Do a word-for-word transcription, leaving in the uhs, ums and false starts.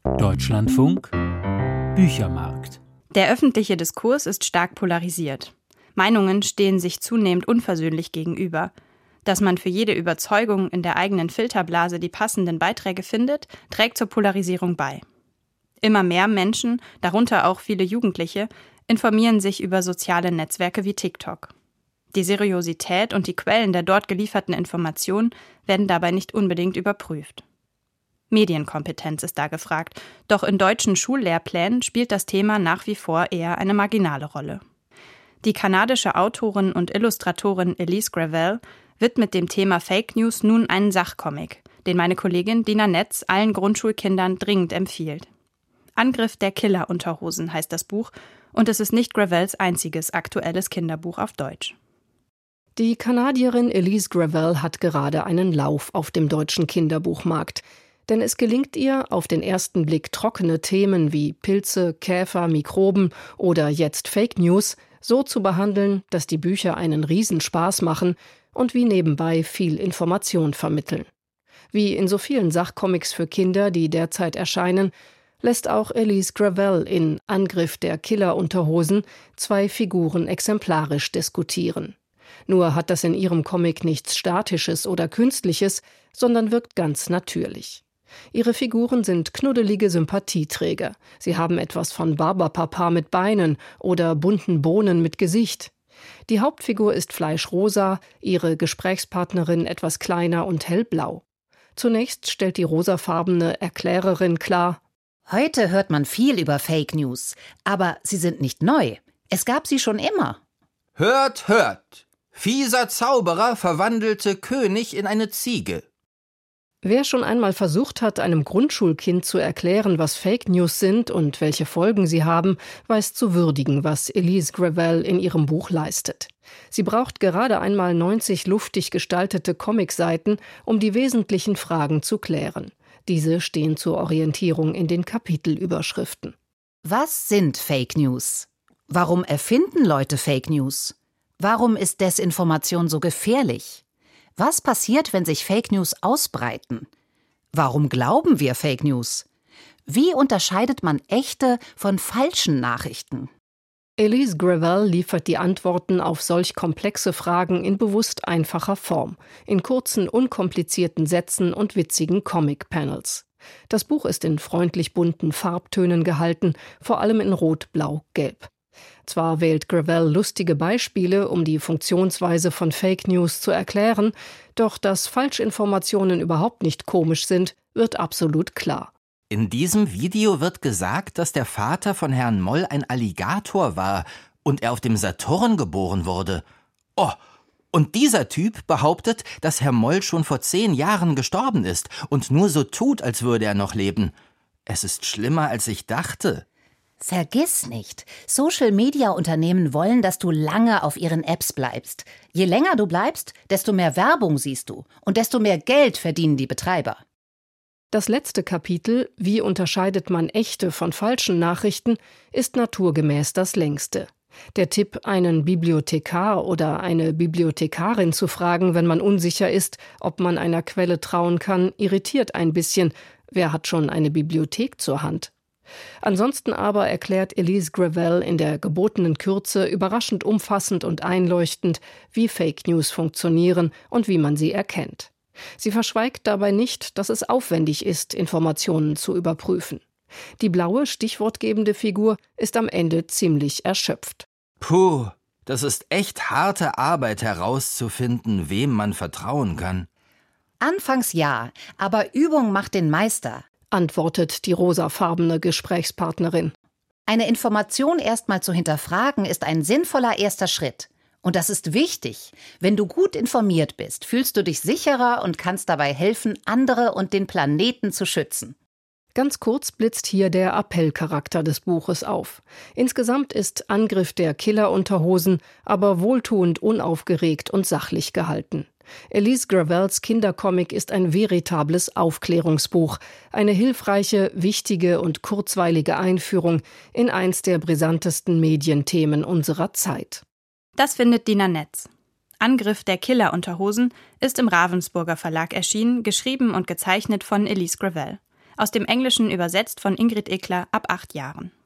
Deutschlandfunk Büchermarkt. Der öffentliche Diskurs ist stark polarisiert. Meinungen stehen sich zunehmend unversöhnlich gegenüber. Dass man für jede Überzeugung in der eigenen Filterblase die passenden Beiträge findet, trägt zur Polarisierung bei. Immer mehr Menschen, darunter auch viele Jugendliche, informieren sich über soziale Netzwerke wie TikTok. Die Seriosität und die Quellen der dort gelieferten Informationen werden dabei nicht unbedingt überprüft. Medienkompetenz ist da gefragt, doch in deutschen Schullehrplänen spielt das Thema nach wie vor eher eine marginale Rolle. Die kanadische Autorin und Illustratorin Elise Gravel widmet dem Thema Fake News nun einen Sachcomic, den meine Kollegin Dina Netz allen Grundschulkindern dringend empfiehlt. Angriff der Killerunterhosen heißt das Buch und es ist nicht Gravels einziges aktuelles Kinderbuch auf Deutsch. Die Kanadierin Elise Gravel hat gerade einen Lauf auf dem deutschen Kinderbuchmarkt. Denn es gelingt ihr, auf den ersten Blick trockene Themen wie Pilze, Käfer, Mikroben oder jetzt Fake News so zu behandeln, dass die Bücher einen Riesenspaß machen und wie nebenbei viel Information vermitteln. Wie in so vielen Sachcomics für Kinder, die derzeit erscheinen, lässt auch Elise Gravel in Angriff der Killerunterhosen zwei Figuren exemplarisch diskutieren. Nur hat das in ihrem Comic nichts Statisches oder Künstliches, sondern wirkt ganz natürlich. Ihre Figuren sind knuddelige Sympathieträger. Sie haben etwas von Barberpapa mit Beinen oder bunten Bohnen mit Gesicht. Die Hauptfigur ist fleischrosa, ihre Gesprächspartnerin etwas kleiner und hellblau. Zunächst stellt die rosafarbene Erklärerin klar: Heute hört man viel über Fake News, aber sie sind nicht neu. Es gab sie schon immer. Hört, hört! Fieser Zauberer verwandelte König in eine Ziege. Wer schon einmal versucht hat, einem Grundschulkind zu erklären, was Fake News sind und welche Folgen sie haben, weiß zu würdigen, was Elise Gravel in ihrem Buch leistet. Sie braucht gerade einmal neunzig luftig gestaltete Comicseiten, um die wesentlichen Fragen zu klären. Diese stehen zur Orientierung in den Kapitelüberschriften. Was sind Fake News? Warum erfinden Leute Fake News? Warum ist Desinformation so gefährlich? Was passiert, wenn sich Fake News ausbreiten? Warum glauben wir Fake News? Wie unterscheidet man echte von falschen Nachrichten? Elise Gravel liefert die Antworten auf solch komplexe Fragen in bewusst einfacher Form, in kurzen, unkomplizierten Sätzen und witzigen Comic-Panels. Das Buch ist in freundlich bunten Farbtönen gehalten, vor allem in Rot, Blau, Gelb. Zwar wählt Gravel lustige Beispiele, um die Funktionsweise von Fake News zu erklären, doch dass Falschinformationen überhaupt nicht komisch sind, wird absolut klar. In diesem Video wird gesagt, dass der Vater von Herrn Moll ein Alligator war und er auf dem Saturn geboren wurde. Oh, und dieser Typ behauptet, dass Herr Moll schon vor zehn Jahren gestorben ist und nur so tut, als würde er noch leben. Es ist schlimmer, als ich dachte. Vergiss nicht, Social-Media-Unternehmen wollen, dass du lange auf ihren Apps bleibst. Je länger du bleibst, desto mehr Werbung siehst du und desto mehr Geld verdienen die Betreiber. Das letzte Kapitel, wie unterscheidet man echte von falschen Nachrichten, ist naturgemäß das längste. Der Tipp, einen Bibliothekar oder eine Bibliothekarin zu fragen, wenn man unsicher ist, ob man einer Quelle trauen kann, irritiert ein bisschen. Wer hat schon eine Bibliothek zur Hand? Ansonsten aber erklärt Elise Gravel in der gebotenen Kürze überraschend umfassend und einleuchtend, wie Fake News funktionieren und wie man sie erkennt. Sie verschweigt dabei nicht, dass es aufwendig ist, Informationen zu überprüfen. Die blaue, stichwortgebende Figur ist am Ende ziemlich erschöpft. Puh, das ist echt harte Arbeit herauszufinden, wem man vertrauen kann. Anfangs ja, aber Übung macht den Meister, antwortet die rosafarbene Gesprächspartnerin. Eine Information erstmal zu hinterfragen, ist ein sinnvoller erster Schritt. Und das ist wichtig. Wenn du gut informiert bist, fühlst du dich sicherer und kannst dabei helfen, andere und den Planeten zu schützen. Ganz kurz blitzt hier der Appellcharakter des Buches auf. Insgesamt ist Angriff der Killerunterhosen aber wohltuend unaufgeregt und sachlich gehalten. Elise Gravels Kindercomic ist ein veritables Aufklärungsbuch, eine hilfreiche, wichtige und kurzweilige Einführung in eins der brisantesten Medienthemen unserer Zeit. Das findet Dina Netz. Angriff der Killerunterhosen ist im Ravensburger Verlag erschienen, geschrieben und gezeichnet von Elise Gravel. Aus dem Englischen übersetzt von Ingrid Ickler ab acht Jahren.